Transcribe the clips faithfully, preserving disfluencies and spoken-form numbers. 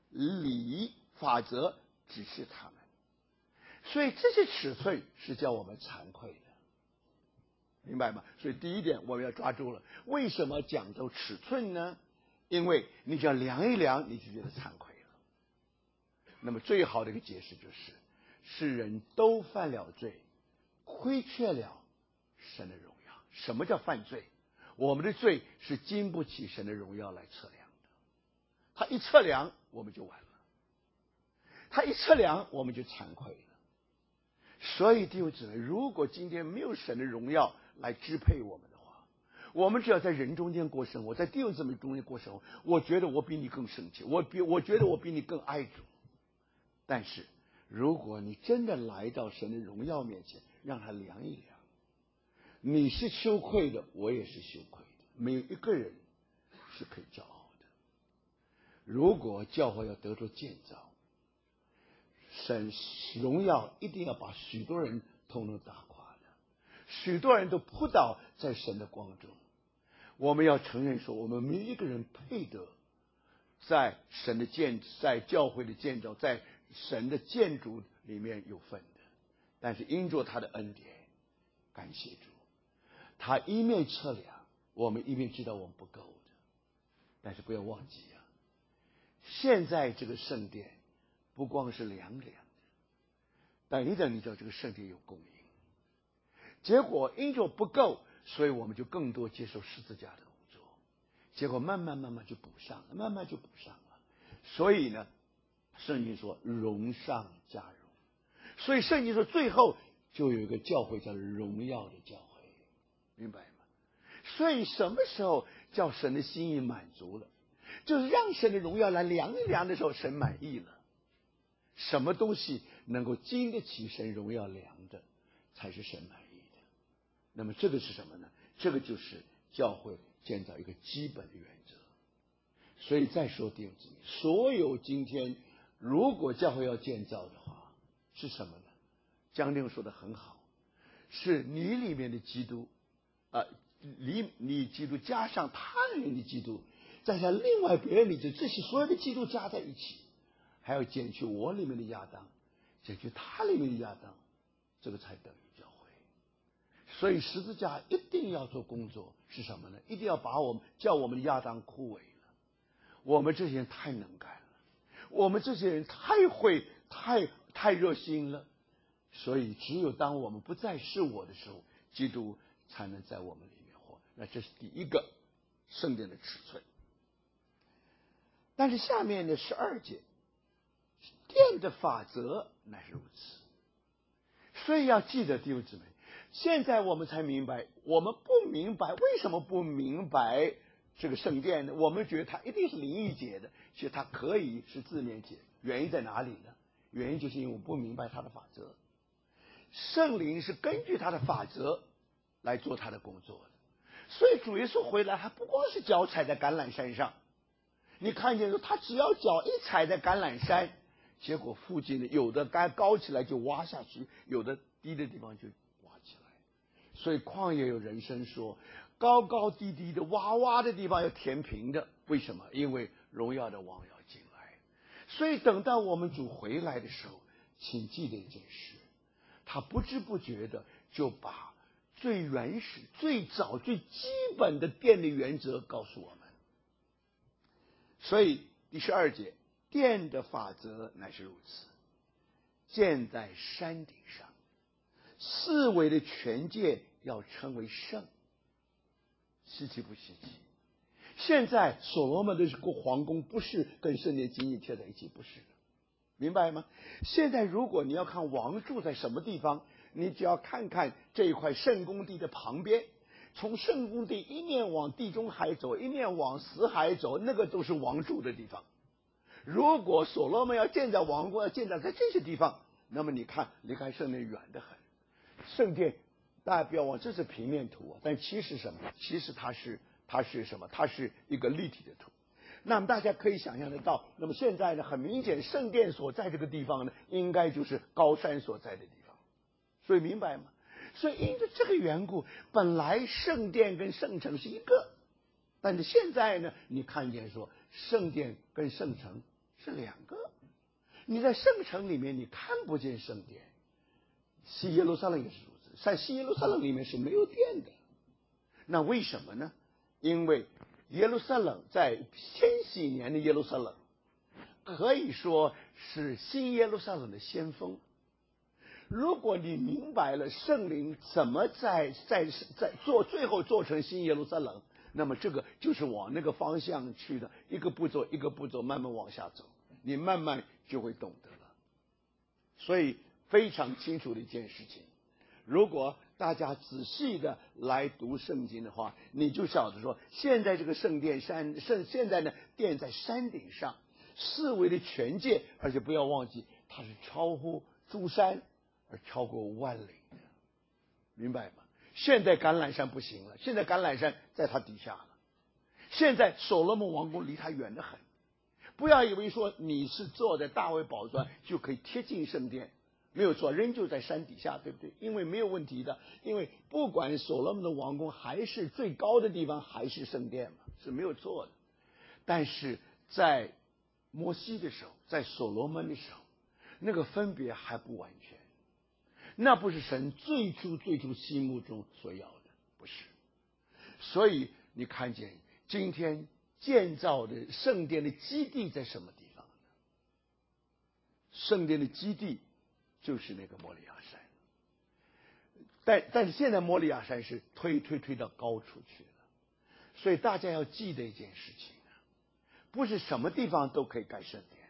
礼法则指示他们。所以这些尺寸是叫我们惭愧的，明白吗？所以第一点我们要抓住了，为什么讲究尺寸呢？因为你只要量一量，你就觉得惭愧了。那么最好的一个解释就是，世人都犯了罪，亏缺了神的荣耀。什么叫犯罪？我们的罪是经不起神的荣耀来测量的，他一测量我们就完了，他一测量我们就惭愧了。所以弟兄姊妹，如果今天没有神的荣耀来支配我们的话，我们只要在人中间过生活，在弟兄姊妹中间过生活，我觉得我比你更圣洁，我比我觉得我比你更爱主。但是如果你真的来到神的荣耀面前，让他量一量，你是羞愧的，我也是羞愧的，没有一个人是可以骄傲的。如果教会要得着建造，神荣耀一定要把许多人统统打垮的，许多人都扑倒在神的光中。我们要承认说，我们没有一个人配得在神的建在教会的建造，在神的建筑里面有份的。但是因着他的恩典，感谢主，他一面测量，我们一面知道我们不够的。但是不要忘记啊，现在这个圣殿不光是凉凉的，等一等，你知道这个圣殿有供应。结果因着不够，所以我们就更多接受十字架的工作，结果慢慢慢慢就补上了，慢慢就补上了。所以呢，圣经说荣上加荣，所以圣经说最后就有一个教会叫荣耀的教会，明白吗？所以什么时候叫神的心意满足了，就是让神的荣耀来量一量的时候，神满意了。什么东西能够经得起神荣耀量的，才是神满意的。那么这个是什么呢？这个就是教会建造一个基本的原则。所以再说弟兄姊妹，所有今天如果教会要建造的话，是什么呢？江定说的很好，是你里面的基督啊、呃，你你基督加上他人的基督，再加上另外别人的基督，这些所有的基督加在一起，还要减去我里面的亚当，减去他里面的亚当，这个才等于教会。所以十字架一定要做工作，是什么呢？一定要把我们叫我们的亚当枯萎了。我们这些人太能干了，我们这些人太会太太热心了，所以只有当我们不再是我的时候，基督才能在我们里面活。那这是第一个圣殿的尺寸。但是下面的十二节，殿的法则乃是如此。所以要记得弟兄姊妹，现在我们才明白，我们不明白为什么不明白这个圣殿呢？我们觉得它一定是灵意解的，其实它可以是字面解。原因在哪里呢？原因就是因为我们不明白它的法则。圣灵是根据它的法则来做它的工作的。所以主耶稣回来，还不光是脚踩在橄榄山上，你看见说他只要脚一踩在橄榄山，结果附近的有的该高起来就挖下去，有的低的地方就挖起来。所以旷野有人声说，高高低低的洼洼的地方要填平的。为什么？因为荣耀的王要进来。所以等到我们主回来的时候，请记得一件事，他不知不觉的就把最原始最早最基本的殿的原则告诉我们。所以第十二节，殿的法则乃是如此，建在山顶上，四围的全界要称为圣。稀奇不稀奇？现在所罗门的皇宫不是跟圣殿紧紧贴在一起，不是的，明白吗？现在如果你要看王住在什么地方，你只要看看这一块圣宫地的旁边，从圣宫地一面往地中海走，一面往死海走，那个都是王住的地方。如果所罗门要建造王宫，要建造在这些地方，那么你看离开圣殿远得很。圣殿大家不要忘，这是平面图啊，但其实什么？其实它是它是什么？它是一个立体的图。那么大家可以想象得到，那么现在呢，很明显圣殿所在这个地方呢，应该就是高山所在的地方。所以明白吗？所以因着这个缘故，本来圣殿跟圣城是一个，但是现在呢，你看见说圣殿跟圣城是两个。你在圣城里面你看不见圣殿，西耶路撒冷也是如此，在西耶路撒冷里面是没有殿的。那为什么呢？因为耶路撒冷在千禧年的耶路撒冷可以说是新耶路撒冷的先锋。如果你明白了圣灵怎么在在在做，最后做成新耶路撒冷，那么这个就是往那个方向去的，一个步骤一个步骤慢慢往下走，你慢慢就会懂得了。所以非常清楚的一件事情，如果大家仔细的来读圣经的话，你就晓得说，现在这个圣殿山圣现在呢殿在山顶上，四围的全界，而且不要忘记它是超乎诸山而超过万里的，明白吗？现在橄榄山不行了，现在橄榄山在它底下了，现在所罗门王宫离它远得很。不要以为说你是坐在大卫宝座就可以贴近圣殿，没有错，仍旧在山底下，对不对？因为没有问题的，因为不管所罗门的王宫还是最高的地方还是圣殿嘛，是没有错的。但是在摩西的时候，在所罗门的时候，那个分别还不完全，那不是神最初最初心目中所要的，不是。所以你看见今天建造的圣殿的基地在什么地方呢？圣殿的基地就是那个摩利亚山，但但是现在摩利亚山是推推推到高处去了，所以大家要记得一件事情啊，不是什么地方都可以盖圣殿，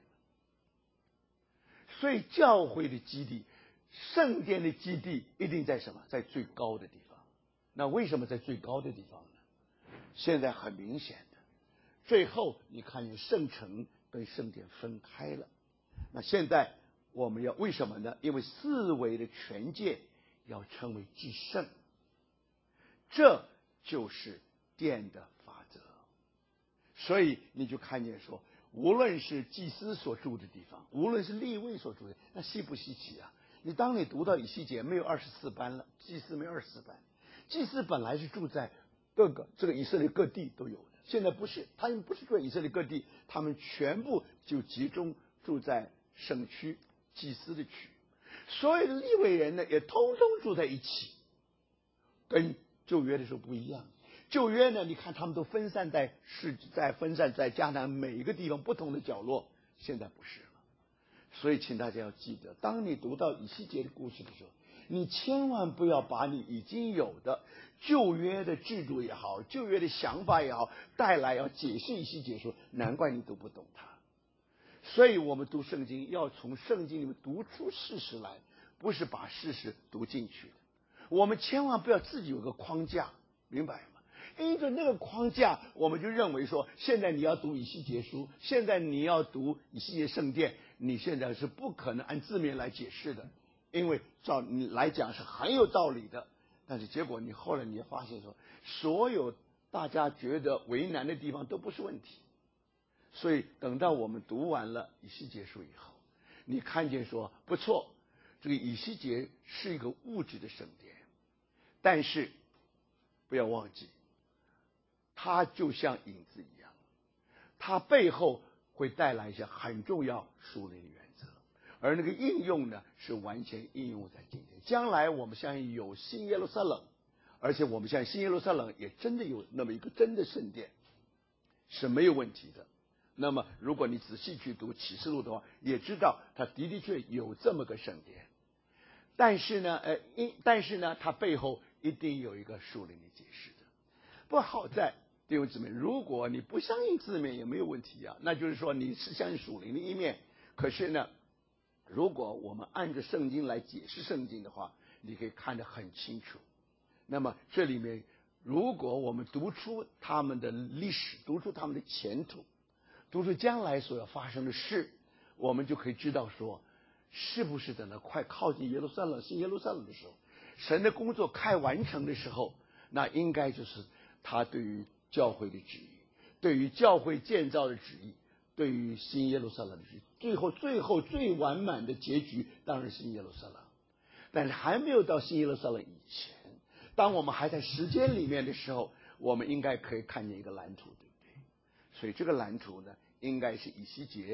所以教会的基地、圣殿的基地一定在什么？在最高的地方。那为什么在最高的地方呢？现在很明显的，最后你看见圣城跟圣殿分开了。那现在我们要为什么呢？因为四围的全界要称为至圣，这就是殿的法则。所以你就看见说，无论是祭司所住的地方，无论是利未所住的，那稀不稀奇啊？你当你读到以西结没有二十四班了，祭司没有二十四班，祭司本来是住在各个这个以色列各地都有的，现在不是，他们不是住在以色列各地，他们全部就集中住在省区祭司的区，所有的利未人呢也通通住在一起，跟旧约的时候不一样。旧约呢，你看他们都分散在是在分散在迦南每一个地方不同的角落，现在不是了。所以请大家要记得，当你读到以西结的故事的时候，你千万不要把你已经有的旧约的制度也好，旧约的想法也好带来，要解释以西结说，难怪你读不懂它。所以我们读圣经要从圣经里面读出事实来，不是把事实读进去的。我们千万不要自己有个框架，明白吗？依着那个框架，我们就认为说，现在你要读以西结书，现在你要读以西结圣殿，你现在是不可能按字面来解释的，因为照你来讲是很有道理的。但是结果你后来你发现说，所有大家觉得为难的地方都不是问题。所以等到我们读完了以西结书以后，你看见说不错，这个以西结是一个物质的圣殿，但是不要忘记，它就像影子一样，它背后会带来一些很重要属灵的原则，而那个应用呢，是完全应用在今天。将来我们相信有新耶路撒冷，而且我们相信新耶路撒冷也真的有那么一个真的圣殿，是没有问题的。那么如果你仔细去读启示录的话，也知道它的的确有这么个圣殿，但是呢，呃，因但是呢，它背后一定有一个属灵的解释的。不好在弟兄姊妹，如果你不相信字面也没有问题啊，那就是说你是相信属灵的一面。可是呢，如果我们按着圣经来解释圣经的话，你可以看得很清楚。那么这里面，如果我们读出他们的历史，读出他们的前途，读出将来所要发生的事，我们就可以知道说，是不是等到快靠近耶路撒冷、新耶路撒冷的时候，神的工作快完成的时候，那应该就是他对于教会的旨意，对于教会建造的旨意，对于新耶路撒冷的旨意，最后最后最完满的结局当然是新耶路撒冷。但是还没有到新耶路撒冷以前，当我们还在时间里面的时候，我们应该可以看见一个蓝图，对不对？所以这个蓝图呢，应该是以西结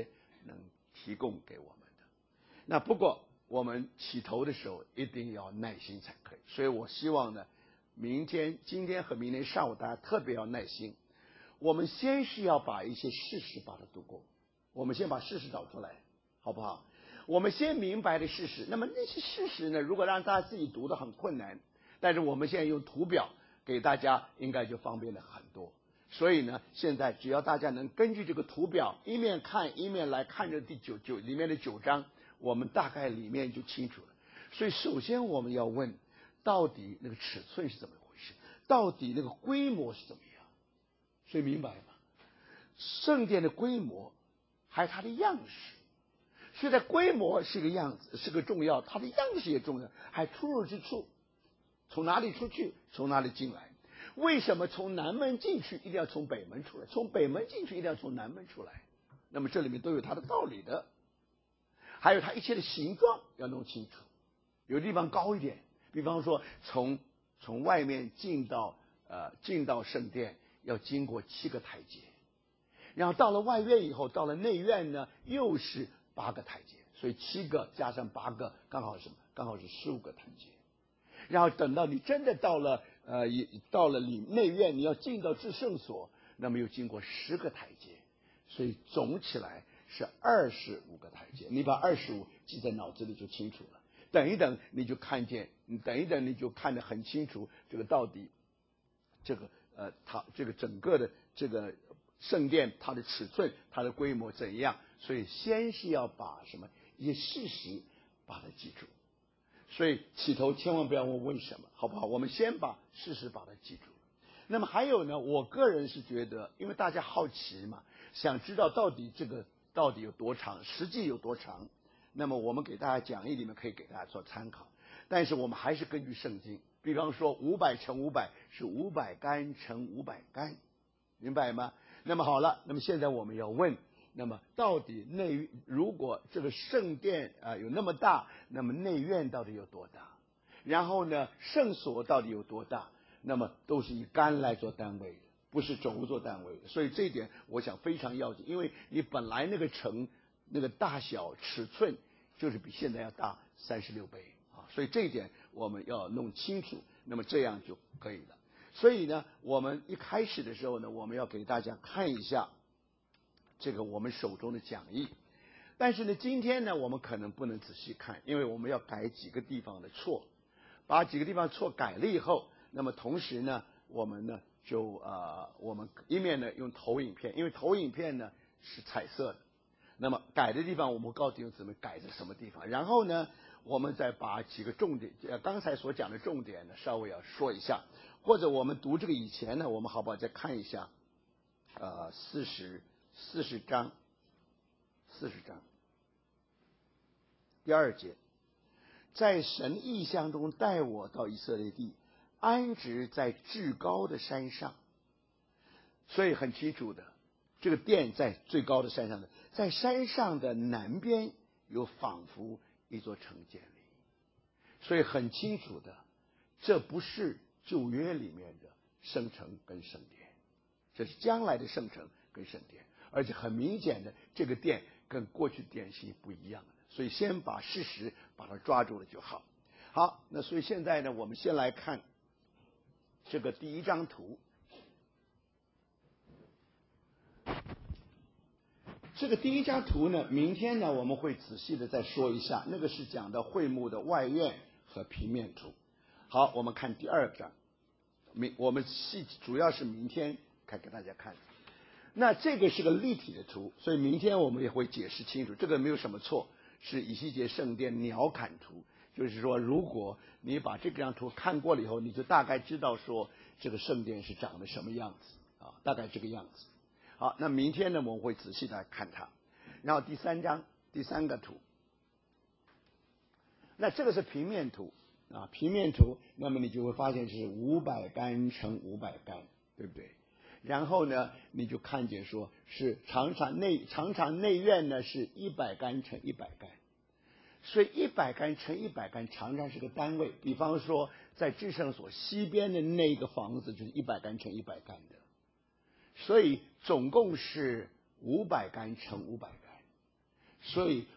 能提供给我们的。那不过我们起头的时候一定要耐心才可以，所以我希望呢，明天、今天和明天上午大家特别要耐心。我们先是要把一些事实把它读过，我们先把事实找出来，好不好？我们先明白了事实，那么那些事实呢，如果让大家自己读的很困难，但是我们现在用图表给大家，应该就方便了很多。所以呢，现在只要大家能根据这个图表一面看一面来看这第九九里面的九章，我们大概里面就清楚了。所以首先我们要问，到底那个尺寸是怎么回事？到底那个规模是怎么样？所以明白吗？圣殿的规模还有它的样式。现在规模是个样子，是个重要，它的样式也重要，还出入之处，从哪里出去，从哪里进来？为什么从南门进去一定要从北门出来？从北门进去一定要从南门出来？那么这里面都有它的道理的，还有它一切的形状要弄清楚。有地方高一点，比方说从从外面进到呃进到圣殿要经过七个台阶，然后到了外院以后，到了内院呢又是八个台阶，所以七个加上八个刚好是什么？刚好是十五个台阶。然后等到你真的到了呃到了里内院，你要进到至圣所，那么又经过十个台阶，所以总起来是二十五个台阶。你把二十五记在脑子里就清楚了。等一等你就看见，你等一等你就看得很清楚，这个到底这个呃它这个整个的这个圣殿它的尺寸它的规模怎样。所以先是要把什么一些事实把它记住，所以起头千万不要问为什么，好不好？我们先把事实把它记住。那么还有呢，我个人是觉得，因为大家好奇嘛，想知道到底这个到底有多长，实际有多长。那么我们给大家讲义里面可以给大家做参考，但是我们还是根据圣经，比方说五百乘五百是五百竿乘五百竿，明白吗？那么好了，那么现在我们要问，那么到底内如果这个圣殿啊、呃、有那么大，那么内院到底有多大？然后呢，圣所到底有多大？那么都是以竿来做单位的，不是轴做单位的。所以这一点我想非常要紧，因为你本来那个城那个大小尺寸就是比现在要大三十六倍啊，所以这一点我们要弄清楚，那么这样就可以了。所以呢，我们一开始的时候呢，我们要给大家看一下这个我们手中的讲义，但是呢，今天呢，我们可能不能仔细看，因为我们要改几个地方的错，把几个地方错改了以后，那么同时呢，我们呢就呃，我们一面呢用投影片，因为投影片呢是彩色的，那么改的地方我们告诉你怎么改在什么地方，然后呢，我们再把几个重点，呃，刚才所讲的重点呢稍微要说一下，或者我们读这个以前呢，我们好不好再看一下，呃，四十。四十章，四十章，第二节，在神异象中带我到以色列地，安置在至高的山上。所以很清楚的，这个殿在最高的山上的，在山上的南边有仿佛一座城建立。所以很清楚的，这不是旧约里面的圣城跟圣殿，这是将来的圣城跟圣殿。而且很明显的，这个殿跟过去殿是不一样的，所以先把事实把它抓住了就好。好，那所以现在呢，我们先来看这个第一张图。这个第一张图呢，明天呢我们会仔细的再说一下，那个是讲的会幕的外院和平面图。好，我们看第二张，明我们细主要是明天开给大家看。那这个是个立体的图，所以明天我们也会解释清楚，这个没有什么错，是以西结圣殿鸟瞰图，就是说如果你把这张图看过了以后，你就大概知道说这个圣殿是长得什么样子啊，大概这个样子。好，那明天呢我们会仔细的看它。然后第三张第三个图，那这个是平面图啊，平面图，那么你就会发现是五百竿乘五百竿，对不对？然后呢，你就看见说是常常内常常内院呢是一百竿乘一百竿，所以一百竿乘一百竿常常是个单位。比方说，在至圣所西边的那个房子就是一百竿乘一百竿的，所以总共是五百竿乘五百竿。 所以